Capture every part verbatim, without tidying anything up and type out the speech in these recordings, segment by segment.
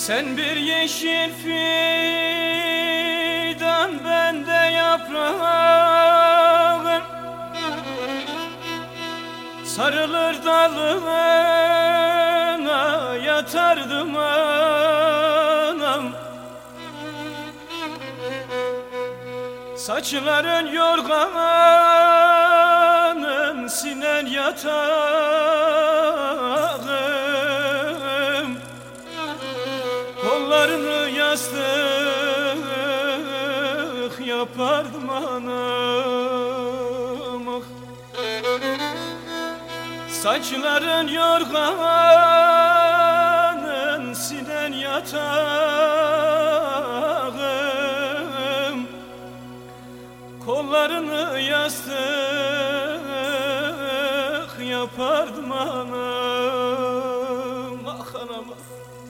Sen bir yeşil fidan, ben de yaprağım. Sarılır dalına yatardım anam. Saçların yorganın, sinen yatağım. Kollarını yastık yapardım anam. Ah. Saçların yorganın, sinen yatağım. Kollarını yastık yapardım anam. Ah anam ah.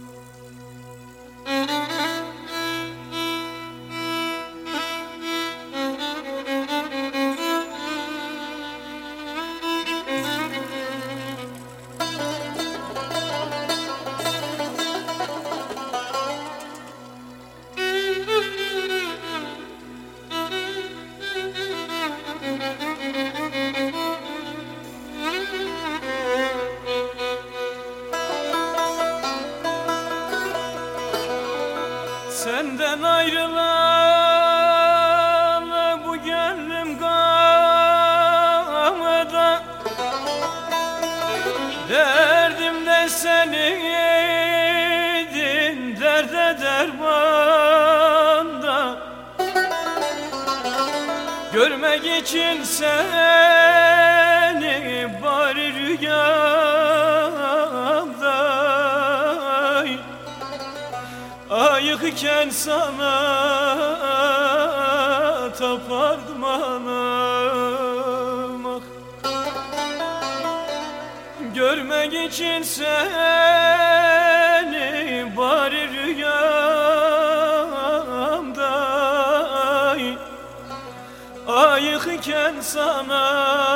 Senden ayrılalı bu gönlüm gamda, derdim de seniydin, derde dermanda. Görmek için seni bari rüyamda, ayıkken sana tapardım anam. Ah. Görmek için seni bari rüyamda, ayıkken sana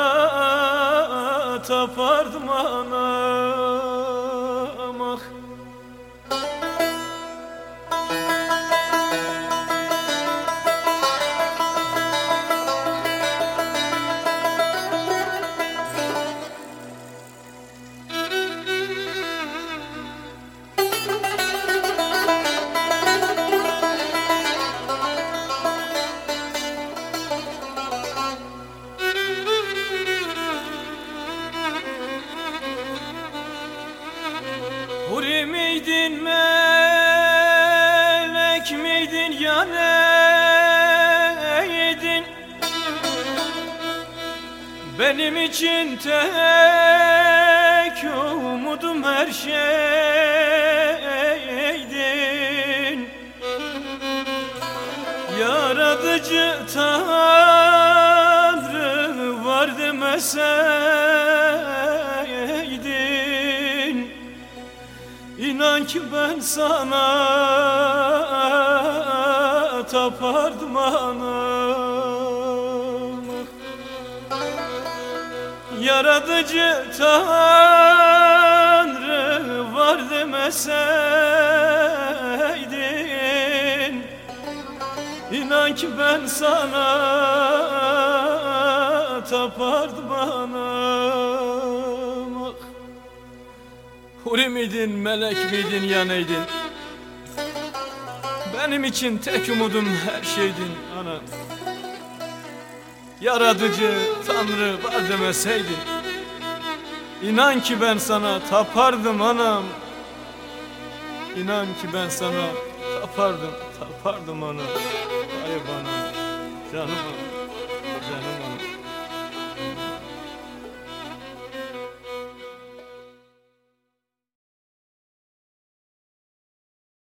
tapardım anam. Ah. Huri miydin, melek miydin, ya neydin? Benim için tek umudum her şeydin. Yaratıcı Tanrı var demeseydin, İnan ki ben sana tapardım anam. Yaratıcı Tanrı var demeseydin, İnan ki ben sana tapardım anam. Huri miydin, melek miydin, ya neydin? Benim için tek umudum her şeydin anam. Yaratıcı Tanrı var demeseydin, İnan ki ben sana tapardım anam. İnan ki ben sana tapardım, tapardım anam. Vay bana, canım anam, canım anam.